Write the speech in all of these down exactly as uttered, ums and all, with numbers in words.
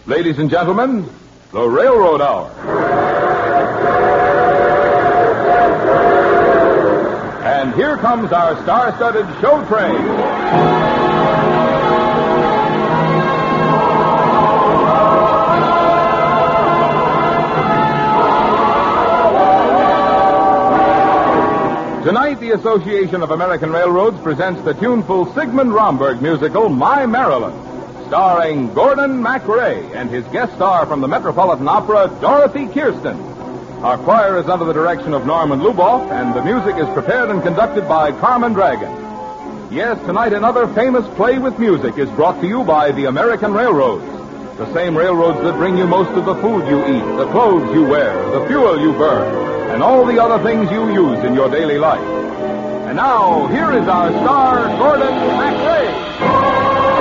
Ladies and gentlemen, the Railroad Hour. And here comes our star-studded show train. Tonight, the Association of American Railroads presents the tuneful Sigmund Romberg musical, My Maryland, starring Gordon MacRae and his guest star from the Metropolitan Opera, Dorothy Kirsten. Our choir is under the direction of Norman Luboff, and the music is prepared and conducted by Carmen Dragon. Yes, tonight another famous play with music is brought to you by the American Railroads, the same railroads that bring you most of the food you eat, the clothes you wear, the fuel you burn, and all the other things you use in your daily life. And now, here is our star, Gordon MacRae.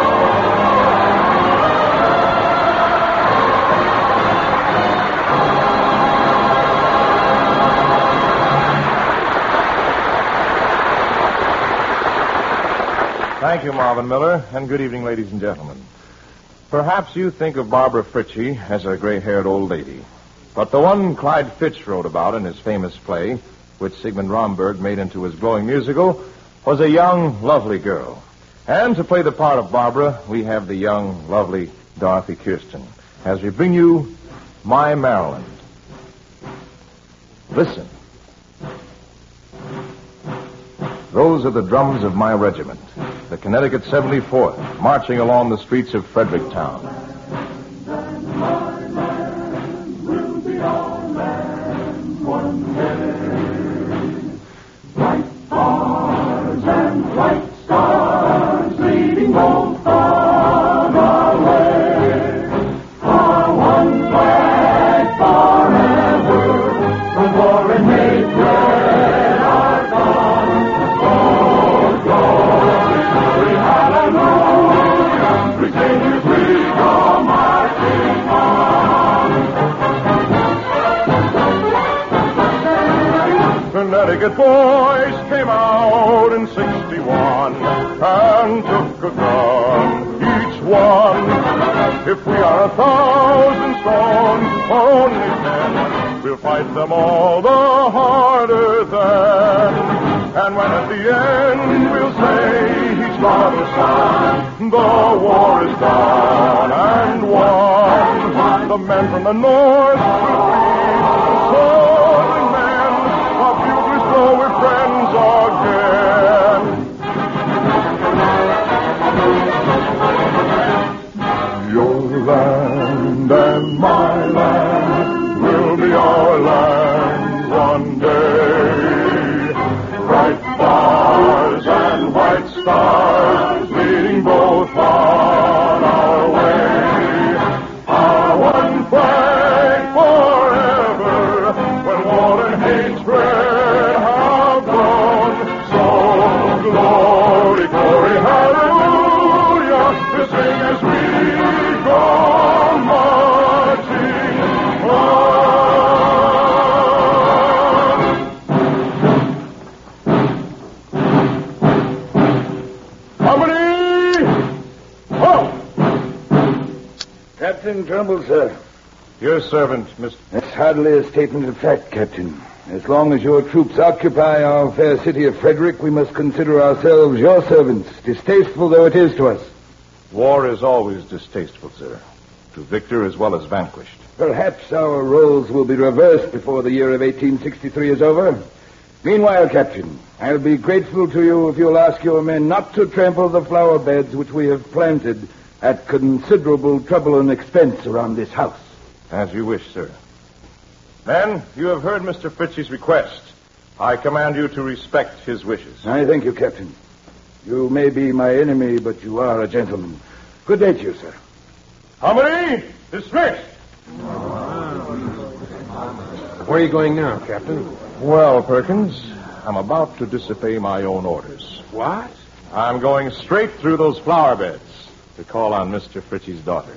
Thank you, Marvin Miller, and good evening, ladies and gentlemen. Perhaps you think of Barbara Fritchie as a gray-haired old lady. But the one Clyde Fitch wrote about in his famous play, which Sigmund Romberg made into his glowing musical, was a young, lovely girl. And to play the part of Barbara, we have the young, lovely Dorothy Kirsten, as we bring you My Maryland. Listen. Those are the drums of my regiment, the Connecticut seventy-fourth, marching along the streets of Fredericktown. White bars and white stars leading both on our way. Our one flag forever, the war and hatred are gone. Oh, glory, glory, hallelujah, we sing as we go marching on. Connecticut boys came out in sixty-one and took a gun, each one. If we are a thousand strong or only ten, we'll fight them all the harder then. And when at the end we'll say each father's son, the war is done and won. The men from the north will be the southern men, our buglers blow, we're friends again. Your land and my land will be our land one day. Bright bars and white stars leading both on our way. Our one flag forever when war and hatred have gone. So glory, glory, hallelujah, we sing as we go marching on. Captain Trumbull, sir. Your servant, Mister That's hardly a statement of fact, Captain. As long as your troops occupy our fair city of Frederick, we must consider ourselves your servants, distasteful though it is to us. War is always distasteful, sir, to victor as well as vanquished. Perhaps our roles will be reversed before the year of eighteen sixty-three is over. Meanwhile, Captain, I'll be grateful to you if you'll ask your men not to trample the flower beds which we have planted at considerable trouble and expense around this house. As you wish, sir. Men, you have heard Mister Fritchie's request. I command you to respect his wishes. I thank you, Captain. You may be my enemy, but you are a gentleman. Good day to you, sir. Harmony, dismissed. Where are you going now, Captain? Well, Perkins, I'm about to disobey my own orders. What? I'm going straight through those flower beds to call on Mister Fritchie's daughter.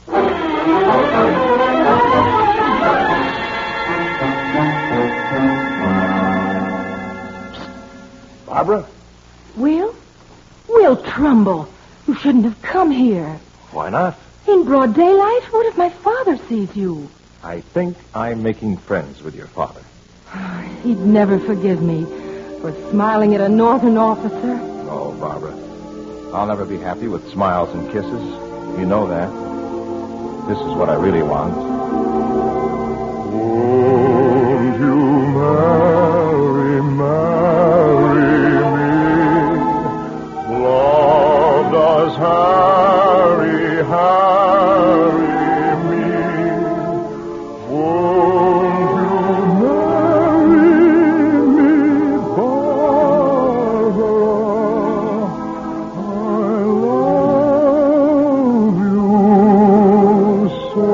Barbara? Will? Will Trumbull. You shouldn't have come here. Why not? In broad daylight? What if my father sees you? I think I'm making friends with your father. He'd never forgive me for smiling at a northern officer. Oh, Barbara, I'll never be happy with smiles and kisses. You know that. This is what I really want. Won't you marry, marry me? Love does harry, harry me. Won't you marry me, Barbara? I love you so.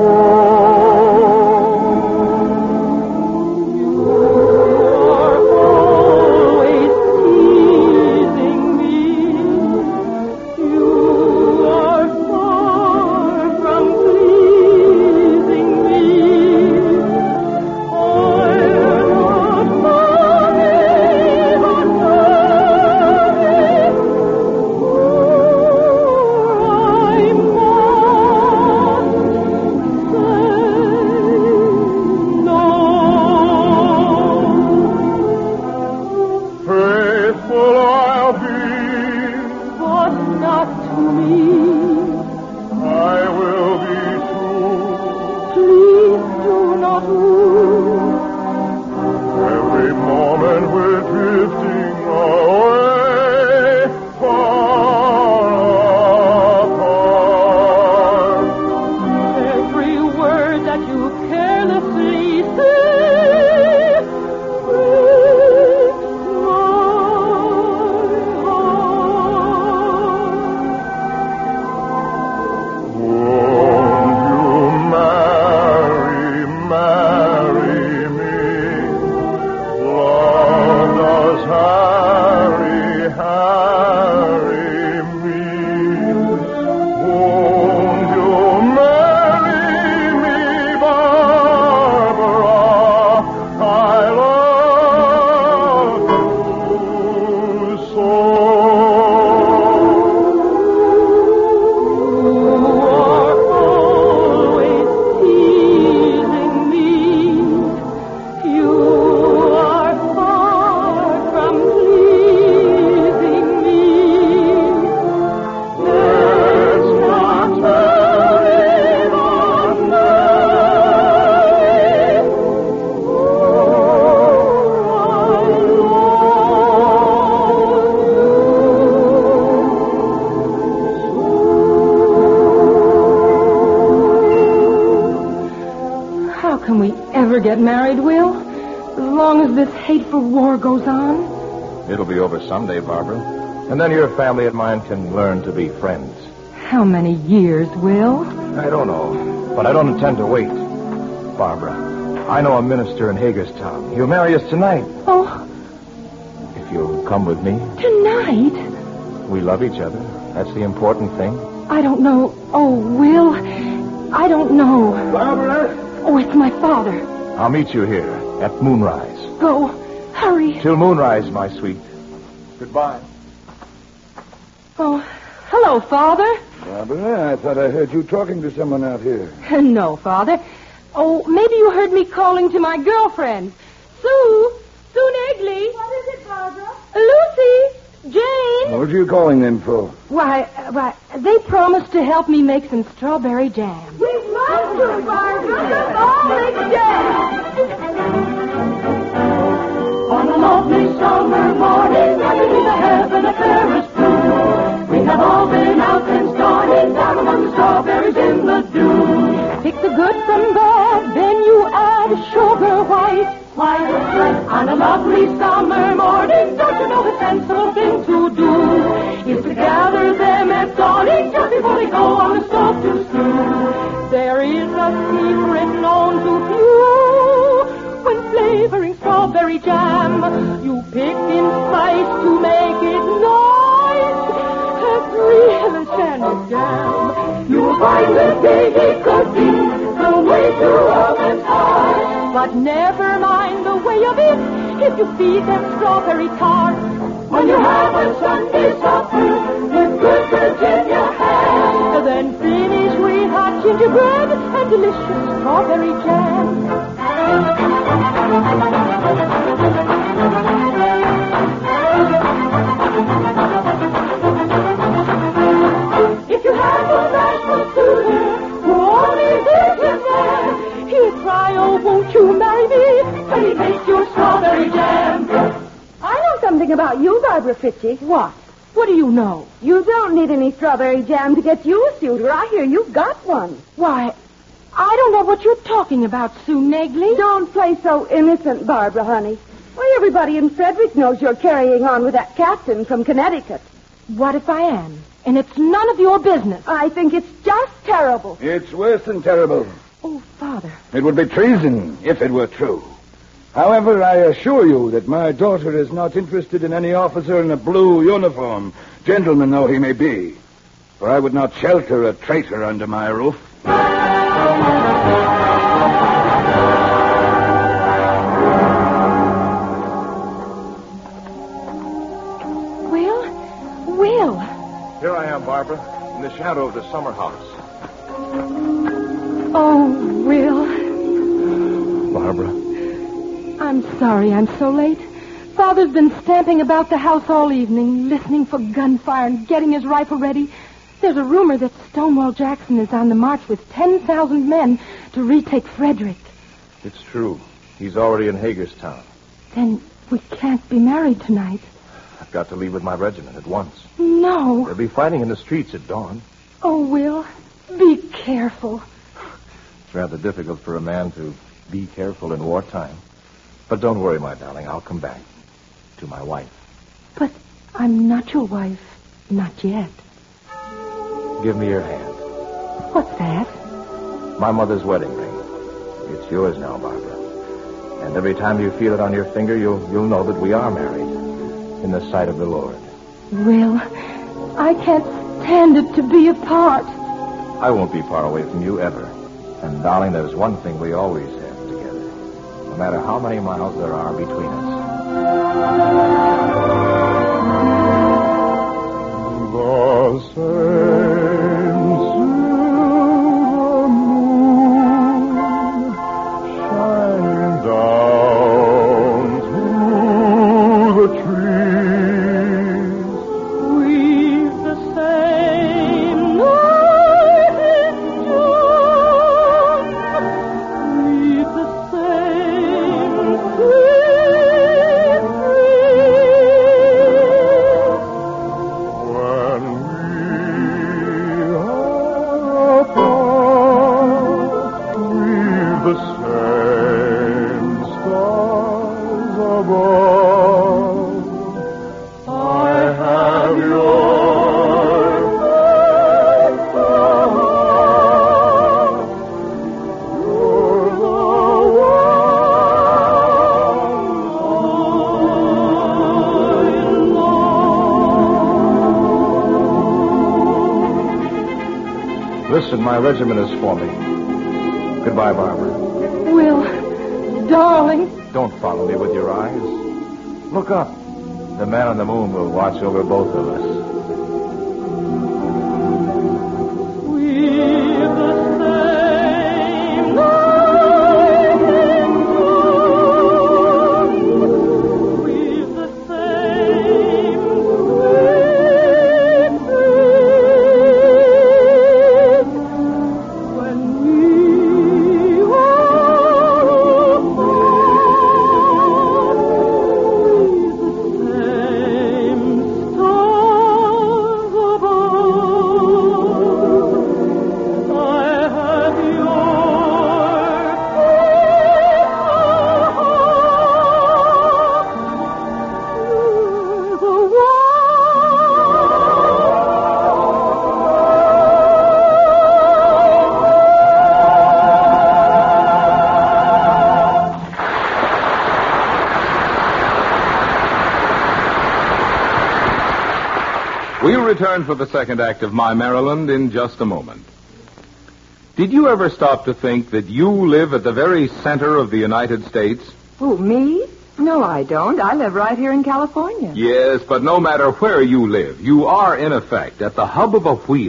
Get married, Will? As long as this hateful war goes on? It'll be over someday, Barbara. And then your family and mine can learn to be friends. How many years, Will? I don't know, but I don't intend to wait. Barbara, I know a minister in Hagerstown. He'll marry us tonight. Oh. If you'll come with me. Tonight? We love each other. That's the important thing. I don't know. Oh, Will, I don't know. Barbara? Oh, it's my father. I'll meet you here at moonrise. Go. Hurry. Till moonrise, my sweet. Goodbye. Oh, hello, Father. Barbara, I thought I heard you talking to someone out here. No, Father. Oh, maybe you heard me calling to my girlfriend. Sue. Sue Negley. What is it, Barbara? Lucy. Jane. What are you calling them for? Why, uh, why, they promised to help me make some strawberry jam. We love to, Barbara. All make jam. On a lovely summer morning, underneath the heaven of Paris blue, we have all been out and started down among the strawberries in the dew. Pick the good from bad, then you add sugar white. Why, on a lovely summer morning, don't you know the sensible thing to do is to gather them at dawning just before they go on the stove to stew. There is a secret known to few when flavoring strawberry jam. You pick in spice to make it nice, as real as candy jam. You'll find that baby cookies the way to almond pie. But never mind the way of it if you feed them strawberry tart. When you have a Sunday supper with good Virginia ham, Then finish with high gingerbread and delicious strawberry jam. If you have a bachelor suitor who only lives in there, he'll cry, oh, won't you marry me when he makes your strawberry jam. I know something about you, Barbara Fitchie. What? What do you know? You don't need any strawberry jam to get you a suitor. I hear you've got one. Why, I don't know what you're talking about, Sue Negley. Don't play so innocent, Barbara, honey. Why, everybody in Frederick knows you're carrying on with that captain from Connecticut. What if I am? And it's none of your business. I think it's just terrible. It's worse than terrible. Oh, Father. It would be treason if it were true. However, I assure you that my daughter is not interested in any officer in a blue uniform, gentleman though he may be. For I would not shelter a traitor under my roof. Will? Will? Here I am, Barbara, in the shadow of the summer house. Oh, Will. Barbara. I'm sorry I'm so late. Father's been stamping about the house all evening, listening for gunfire and getting his rifle ready. There's a rumor that Stonewall Jackson is on the march with ten thousand men to retake Frederick. It's true. He's already in Hagerstown. Then we can't be married tonight. I've got to leave with my regiment at once. No. They'll be fighting in the streets at dawn. Oh, Will, be careful. It's rather difficult for a man to be careful in wartime. But don't worry, my darling. I'll come back to my wife. But I'm not your wife. Not yet. Give me your hand. What's that? My mother's wedding ring. It's yours now, Barbara. And every time you feel it on your finger, you'll, you'll know that we are married in the sight of the Lord. Will, I can't stand it to be apart. I won't be far away from you ever. And, darling, there's one thing we always have. No matter how many miles there are between us. The same silver moon shining down through the trees. We've the same night in June. We've the same sweet breeze. When we are apart, we've the same stars above. I have your faith, you're the one. Listen, my regiment is for me. Goodbye, Barbara. Will, darling. Don't follow me with your eyes. Look up. The man on the moon will watch over both of us. We've the same night in June. We've the same sweet breeze. When we are apart, we've the same stars above. I have your faith, you're the We'll return for the second act of My Maryland in just a moment. Did you ever stop to think that you live at the very center of the United States? Who, me? No, I don't. I live right here in California. Yes, but no matter where you live, you are, in effect, at the hub of a wheel,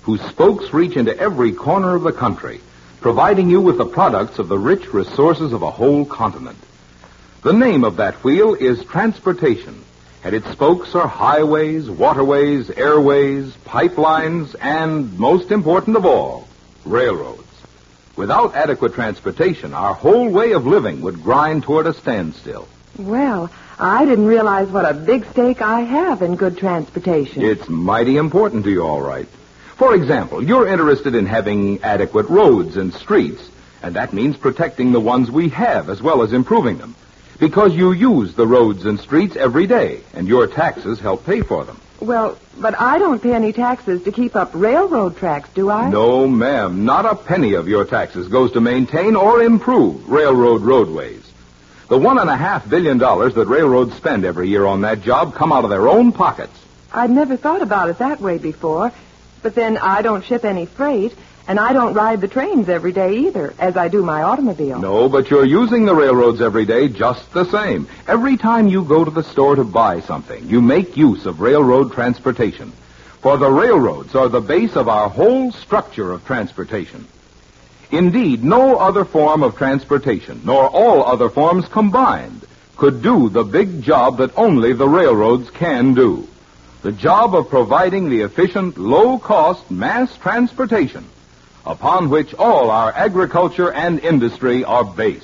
whose spokes reach into every corner of the country, providing you with the products of the rich resources of a whole continent. The name of that wheel is transportation, and its spokes are highways, waterways, airways, pipelines, and, most important of all, railroads. Without adequate transportation, our whole way of living would grind toward a standstill. Well, I didn't realize what a big stake I have in good transportation. It's mighty important to you, all right. For example, you're interested in having adequate roads and streets, and that means protecting the ones we have as well as improving them. Because you use the roads and streets every day, and your taxes help pay for them. Well, but I don't pay any taxes to keep up railroad tracks, do I? No, ma'am. Not a penny of your taxes goes to maintain or improve railroad roadways. The one and a half billion dollars that railroads spend every year on that job come out of their own pockets. I'd never thought about it that way before. But then I don't ship any freight, and I don't ride the trains every day either, as I do my automobile. No, but you're using the railroads every day just the same. Every time you go to the store to buy something, you make use of railroad transportation. For the railroads are the base of our whole structure of transportation. Indeed, no other form of transportation, nor all other forms combined, could do the big job that only the railroads can do. The job of providing the efficient, low-cost mass transportation upon which all our agriculture and industry are based.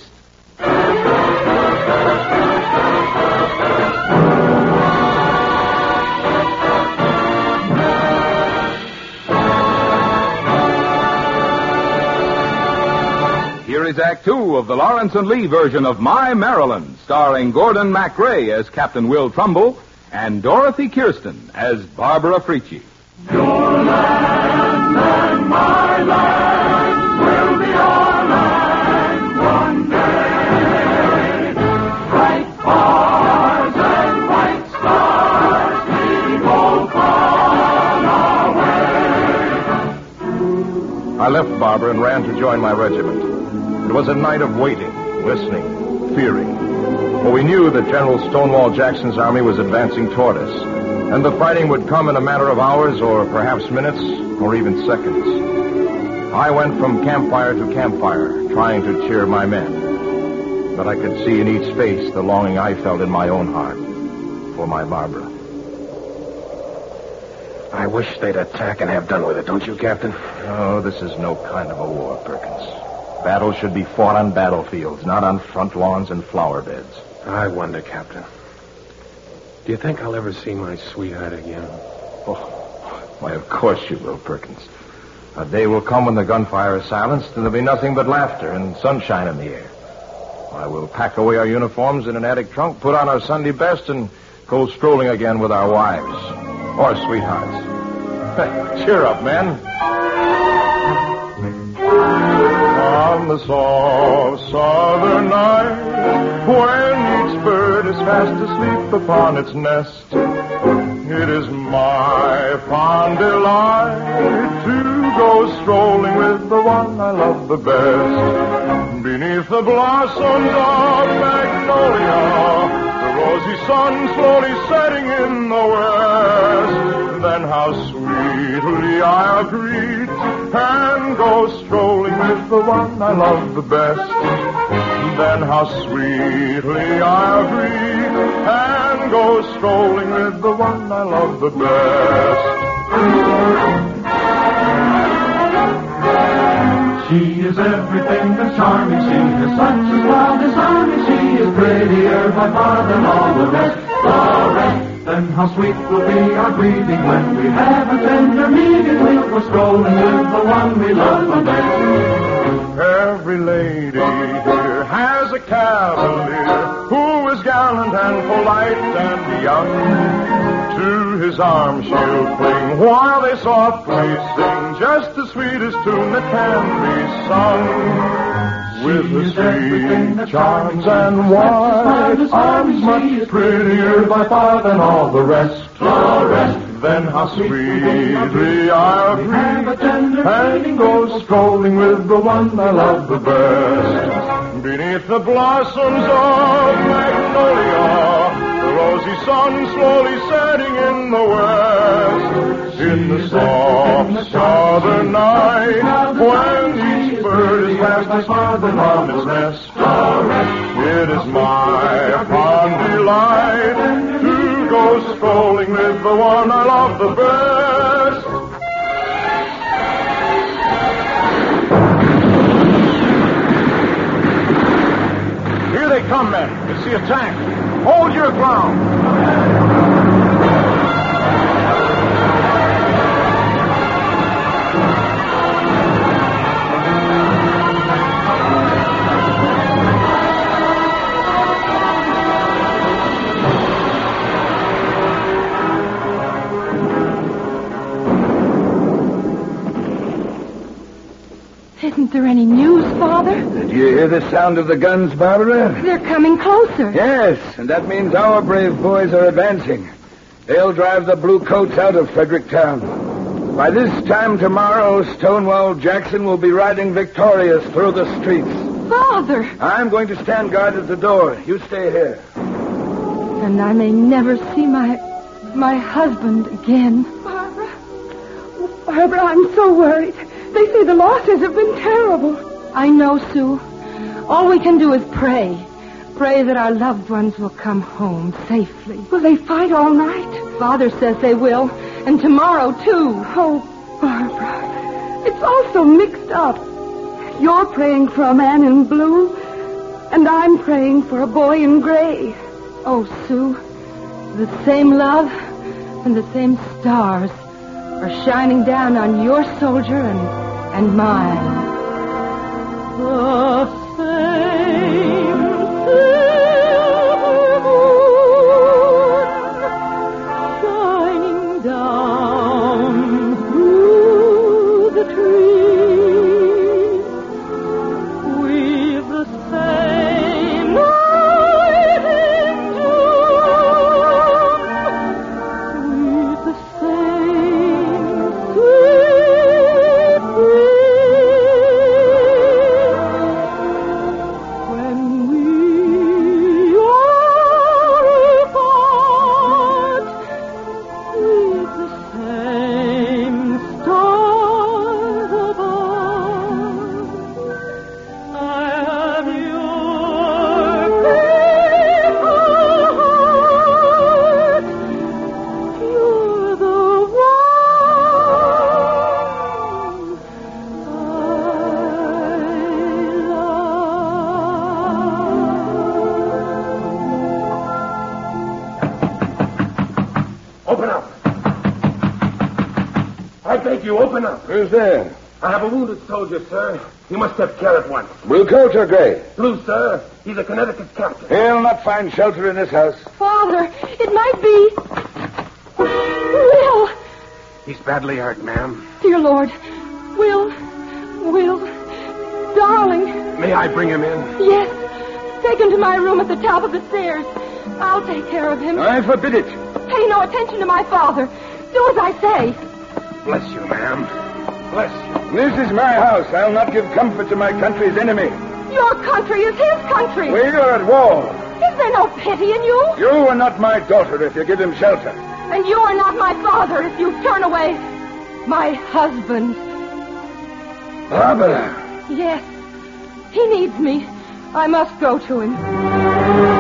Here is Act Two of the Lawrence and Lee version of My Maryland, starring Gordon MacRae as Captain Will Trumbull and Dorothy Kirsten as Barbara Frietchie. Your land and my land will be our land one day. Bright bars and white stars leading both on our way. I left Barbara and ran to join my regiment. It was a night of waiting, listening, fearing. For we knew that General Stonewall Jackson's army was advancing toward us, and the fighting would come in a matter of hours or perhaps minutes or even seconds. I went from campfire to campfire, trying to cheer my men. But I could see in each face the longing I felt in my own heart for my Barbara. I wish they'd attack and have done with it, don't you, Captain? Oh, this is no kind of a war, Perkins. Battles should be fought on battlefields, not on front lawns and flower beds. I wonder, Captain. Do you think I'll ever see my sweetheart again? Oh, why, of course you will, Perkins. A day will come when the gunfire is silenced, and there'll be nothing but laughter and sunshine in the air. I will pack away our uniforms in an attic trunk, put on our Sunday best, and go strolling again with our wives. Or sweethearts. Cheer up, men. On the soft southern night, when each bird is fast asleep upon its nest, it is my fond delight to go strolling with the one I love the best. Beneath the blossoms of magnolia, the rosy sun slowly setting in the west. Then how sweetly I'll greet and go strolling with the one I love the best. Then how sweetly I'll greet and go strolling with the one I love the best. She is everything that's charming. She is such a smile disarming. She is prettier by far than all the rest. The rest. Then how sweet will be our greeting when we have a tender meeting. We'll go strolling with the one we love the best. Every lady here has a cavalier who is gallant and polite and young. To his arms she'll cling while they softly sing just the sweetest tune that can be sung. With the sweet charms and white arms, much prettier by far than all the rest. The rest. Then how sweetly I'll greet and go strolling with the one I love the best. Beneath the blossoms of magnolia, the rosy sun slowly setting in the west. In the soft southern night, when each bird is past his father from his nest, it is my fond delight to go strolling with the one I love the best. Here they come, men. It's the attack. Hold your ground. Isn't there any news, Father? Do you hear the sound of the guns, Barbara? They're coming closer. Yes, and that means our brave boys are advancing. They'll drive the blue coats out of Fredericktown. By this time tomorrow, Stonewall Jackson will be riding victorious through the streets. Father! I'm going to stand guard at the door. You stay here. And I may never see my... my husband again. Barbara. Oh, Barbara, I'm so worried. They say the losses have been terrible. I know, Sue. All we can do is pray. Pray that our loved ones will come home safely. Will they fight all night? Father says they will. And tomorrow, too. Oh, Barbara. It's all so mixed up. You're praying for a man in blue, and I'm praying for a boy in gray. Oh, Sue. The same love and the same stars are shining down on your soldier and, and mine. The same silver moon shining down through the trees. We've the same night in June. We've the same sweet breeze. When we are apart, we've the same stars above. I have your faithful heart. You're the one Open up. I beg you, open up. Who's there? I have a wounded soldier, sir. You must have care at once. Blue coat or gray? Blue, sir. He's a Connecticut captain. He'll not find shelter in this house. Father, it might be... Will! He's badly hurt, ma'am. Dear Lord. Will. Will. Darling. May I bring him in? Yes. Take him to my room at the top of the stairs. I'll take care of him. I forbid it. Pay no attention to my father. Do as I say. Bless you, ma'am. Bless you. This is my house. I'll not give comfort to my country's enemy. Your country is his country. We are at war. Is there no pity in you? You are not my daughter if you give him shelter. And you are not my father if you turn away my husband. Barbara. Yes. He needs me. I must go to him.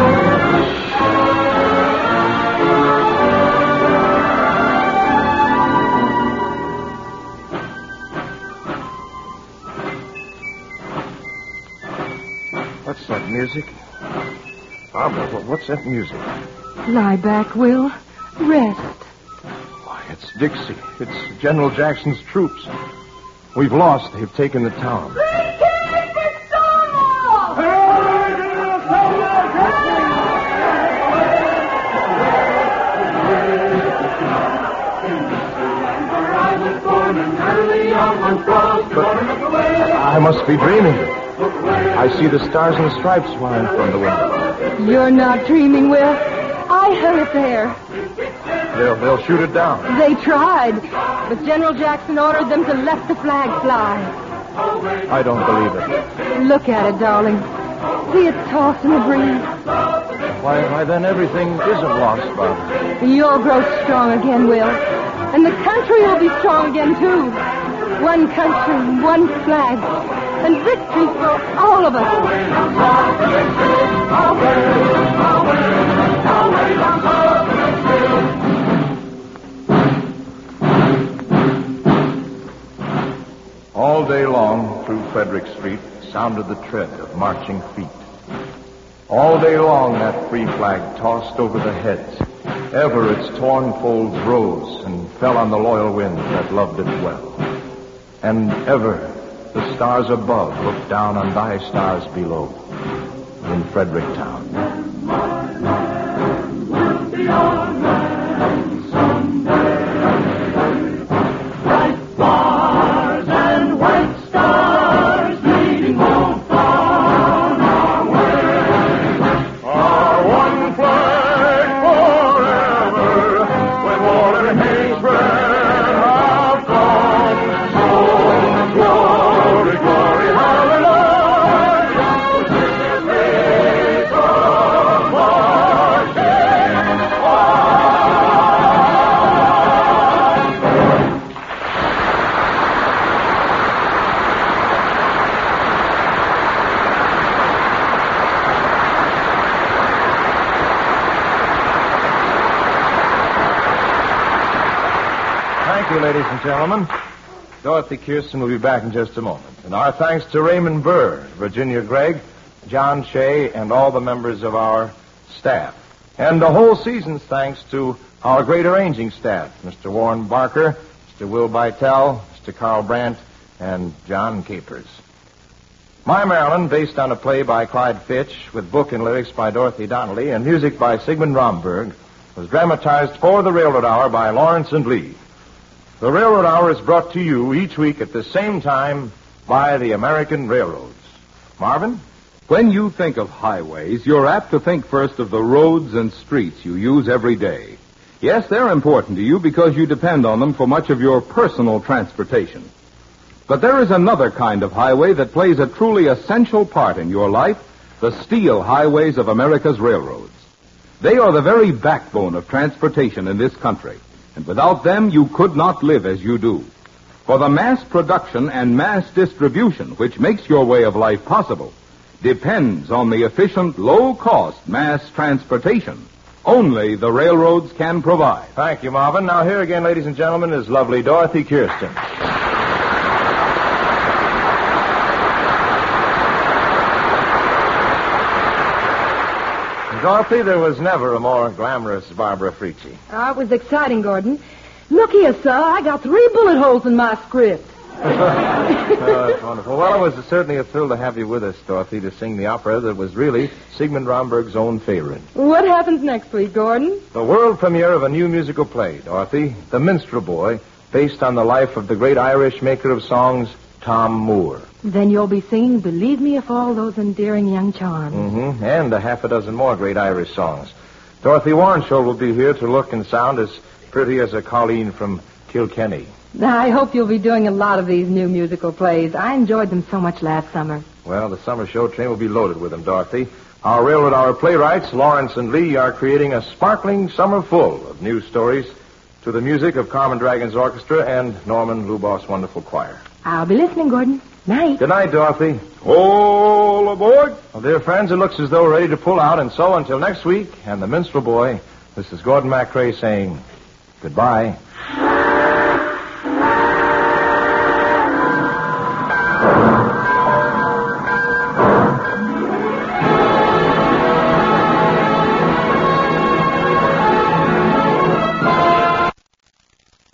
What's that music? Barbara, wha- what's that music? Lie back, Will. Rest. Why, it's Dixie. It's General Jackson's troops. We've lost. They've taken the town. I must be dreaming. I see the stars and stripes flying from the window. You're not dreaming, Will. I heard it there. They'll, they'll shoot it down. They tried, but General Jackson ordered them to let the flag fly. I don't believe it. Look at it, darling. See it toss in the breeze. Why, why, then everything isn't lost, Bob. You'll grow strong again, Will. And the country will be strong again, too. One country, one flag, and victory for all of us. All day long through Frederick Street sounded the tread of marching feet. All day long that free flag tossed over the heads. Ever its torn folds rose and fell on the loyal winds that loved it well. And ever the stars above looked down on thy stars below in Fredericktown. Ladies and gentlemen, Dorothy Kirsten will be back in just a moment. And our thanks to Raymond Burr, Virginia Gregg, John Shea, and all the members of our staff. And the whole season's thanks to our great arranging staff, Mister Warren Barker, Mister Will Bytel, Mister Carl Brandt, and John Capers. My Maryland, based on a play by Clyde Fitch, with book and lyrics by Dorothy Donnelly, and music by Sigmund Romberg, was dramatized for the Railroad Hour by Lawrence and Lee. The Railroad Hour is brought to you each week at the same time by the American Railroads. Marvin? When you think of highways, you're apt to think first of the roads and streets you use every day. Yes, they're important to you because you depend on them for much of your personal transportation. But there is another kind of highway that plays a truly essential part in your life, the steel highways of America's railroads. They are the very backbone of transportation in this country. And without them, you could not live as you do. For the mass production and mass distribution, which makes your way of life possible, depends on the efficient, low-cost mass transportation only the railroads can provide. Thank you, Marvin. Now here again, ladies and gentlemen, is lovely Dorothy Kirsten. Dorothy, there was never a more glamorous Barbara Frietchie. Oh, it was exciting, Gordon. Look here, sir. I got three bullet holes in my script. Oh, that's wonderful. Well, it was certainly a thrill to have you with us, Dorothy, to sing the opera that was really Sigmund Romberg's own favorite. What happens next week, Gordon? The world premiere of a new musical play, Dorothy, The Minstrel Boy, based on the life of the great Irish maker of songs, Tom Moore. Then you'll be singing Believe Me If All Those Endearing Young Charms. Mm-hmm. And a half a dozen more great Irish songs. Dorothy Warrenshaw will be here to look and sound as pretty as a Colleen from Kilkenny. I hope you'll be doing a lot of these new musical plays. I enjoyed them so much last summer. Well, the summer show train will be loaded with them, Dorothy. Our Railroad Hour playwrights, Lawrence and Lee, are creating a sparkling summer full of new stories to the music of Carmen Dragon's Orchestra and Norman Luboff's wonderful choir. I'll be listening, Gordon. Night. Good night, Dorothy. All aboard. Well, dear friends, it looks as though we're ready to pull out, and so until next week, and the Minstrel Boy, this is Gordon MacRae saying goodbye.